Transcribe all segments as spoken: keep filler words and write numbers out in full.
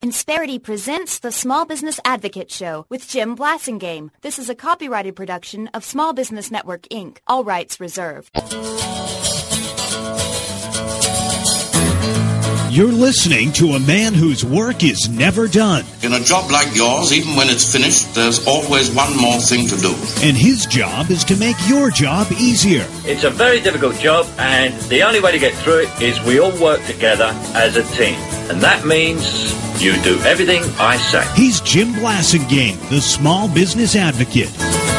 Insperity presents the Small Business Advocate Show with Jim Blasingame. This is a copyrighted production of Small Business Network, Incorporated. All rights reserved. You're listening to a man whose work is never done. In a job like yours, even when it's finished, there's always one more thing to do. And his job is to make your job easier. It's a very difficult job, and the only way to get through it is we all work together as a team. And that means you do everything I say. He's Jim Blasingame, the Small Business Advocate.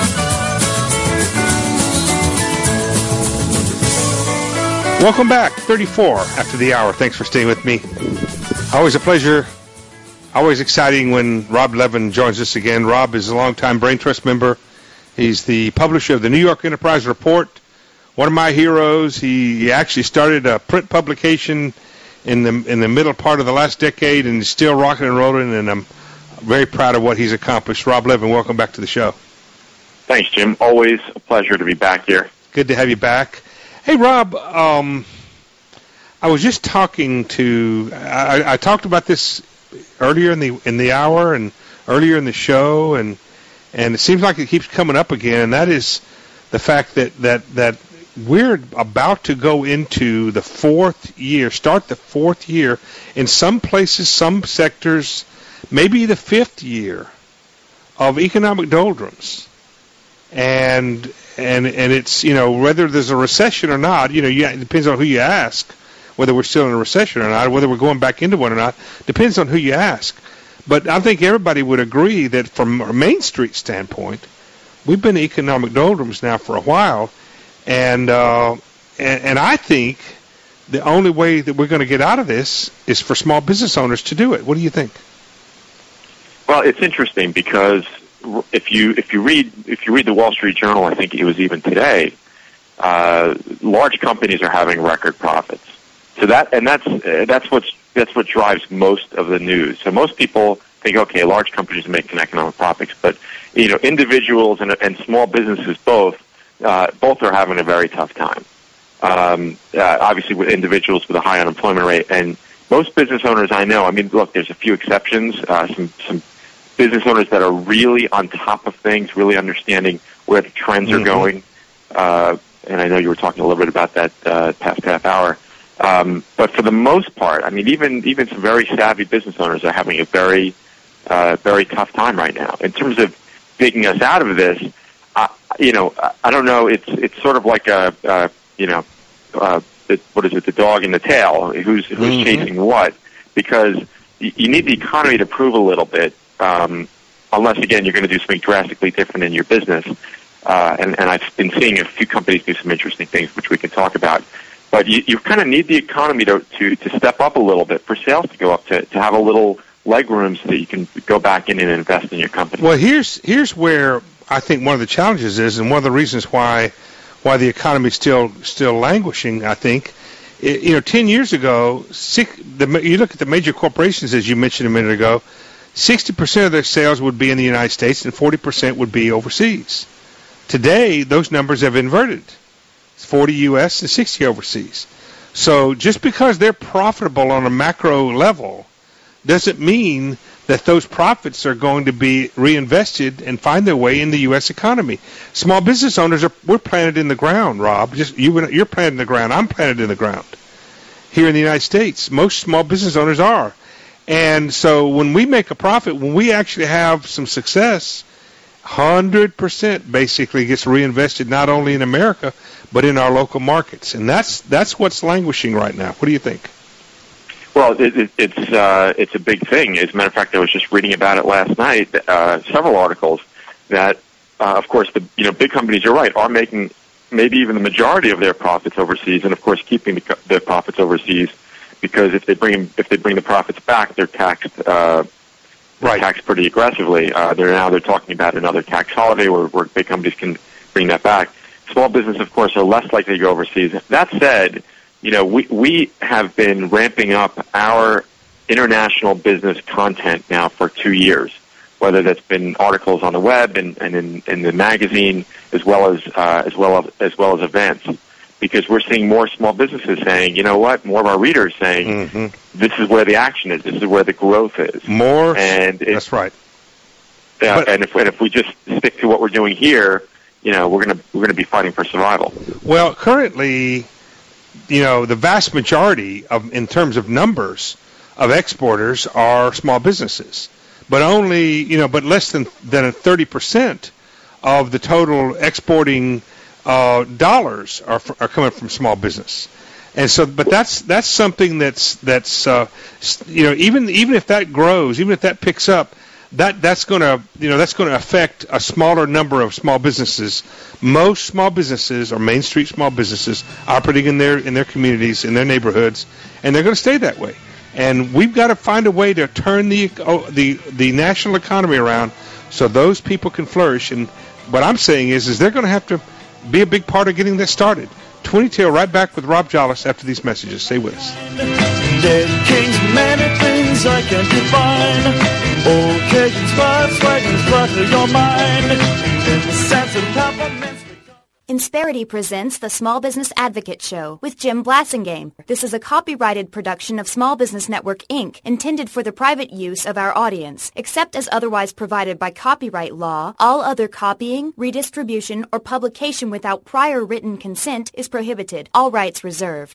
Welcome back, thirty-four after the hour. Thanks for staying with me. Always a pleasure. Always exciting when Rob Levin joins us again. Rob is a longtime Brain Trust member. He's the publisher of the New York Enterprise Report, one of my heroes. He, he actually started a print publication in the in the middle part of the last decade, and he's still rocking and rolling, and I'm very proud of what he's accomplished. Rob Levin, welcome back to the show. Thanks, Jim. Always a pleasure to be back here. Good to have you back. Hey, Rob, um, I was just talking to, I, I talked about this earlier in the in the hour and earlier in the show, and and it seems like it keeps coming up again, and that is the fact that, that, that we're about to go into the fourth year, start the fourth year, in some places, some sectors, maybe the fifth year of economic doldrums. And and and it's, you know, whether there's a recession or not, you know, you, it depends on who you ask, whether we're still in a recession or not, whether we're going back into one or not, depends on who you ask. But I think everybody would agree that from a Main Street standpoint, we've been in economic doldrums now for a while, and uh, and, and I think the only way that we're going to get out of this is for small business owners to do it. What do you think? Well, it's interesting because if you if you read if you read the Wall Street Journal, I think it was even today, uh, large companies are having record profits. So that and that's uh, that's what's that's what drives most of the news. So most people think, okay, large companies are making economic profits, but you know, individuals and and small businesses both uh, both are having a very tough time. Um, uh, obviously, with individuals with a high unemployment rate, and most business owners I know. I mean, look, there's a few exceptions. Uh, some some. business owners that are really on top of things, really understanding where the trends mm-hmm. are going. Uh, and I know you were talking a little bit about that uh, past half hour. Um, but for the most part, I mean, even even some very savvy business owners are having a very, uh, very tough time right now. In terms of digging us out of this, uh, you know, I don't know. It's it's sort of like a, uh, you know, uh, the, what is it, the dog and the tail, who's, who's mm-hmm. chasing what, because y- you need the economy to prove a little bit. Um, unless, again, you're going to do something drastically different in your business. Uh, and, and I've been seeing a few companies do some interesting things, which we can talk about. But you, you kind of need the economy to, to, to step up a little bit for sales to go up, to, to have a little leg room so that you can go back in and invest in your company. Well, here's here's where I think one of the challenges is, and one of the reasons why why the economy is still, still languishing, I think. It, you know, ten years ago, six, the, you look at the major corporations, as you mentioned a minute ago, sixty percent of their sales would be in the United States and forty percent would be overseas. Today, those numbers have inverted. It's forty U S and sixty overseas. So just because they're profitable on a macro level doesn't mean that those profits are going to be reinvested and find their way in the U S economy. Small business owners, are we're planted in the ground, Rob. Just you, You're planted in the ground. I'm planted in the ground. Here in the United States, most small business owners are. And so when we make a profit, when we actually have some success, one hundred percent basically gets reinvested not only in America, but in our local markets. And that's that's what's languishing right now. What do you think? Well, it, it, it's uh, it's a big thing. As a matter of fact, I was just reading about it last night, uh, several articles that, uh, of course, the you know big companies, you're right, are making maybe even the majority of their profits overseas, and, of course, keeping the, their profits overseas. Because if they bring if they bring the profits back, they're taxed uh, they're right. taxed pretty aggressively. Uh, they're now they're talking about another tax holiday where, where big companies can bring that back. Small business, of course, are less likely to go overseas. That said, you know we we have been ramping up our international business content now for two years. Whether that's been articles on the web and, and in, in the magazine, as well as uh, as well as as well as events. because we're seeing more small businesses saying, you know what, more of our readers saying, mm-hmm. this is where the action is, this is where the growth is. More, and it, that's right. Yeah, but, and if and if we just stick to what we're doing here, you know, we're gonna we're gonna be fighting for survival. Well, currently, you know, the vast majority of, in terms of numbers, of exporters are small businesses, but only, you know, but less than than thirty percent of the total exporting uh, dollars are are coming from small business. And so, but that's that's something that's that's uh, you know, even even if that grows, even if that picks up, that that's going to you know that's going to affect a smaller number of small businesses. Most small businesses or Main Street small businesses operating in their in their communities, in their neighborhoods, and they're going to stay that way. And we've got to find a way to turn the oh, the the national economy around so those people can flourish. And what I'm saying is, is they're going to have to be a big part of getting that started. twenty-two, right back with Rob Jolles after these messages. Stay with us. Dead kings, many things I can't define. Old Cajuns, vibes, wagons, clutter your mind. In the sense of compliments. Insperity presents the Small Business Advocate Show with Jim Blasingame. This is a copyrighted production of Small Business Network, Incorporated, intended for the private use of our audience. Except as otherwise provided by copyright law, all other copying, redistribution, or publication without prior written consent is prohibited. All rights reserved.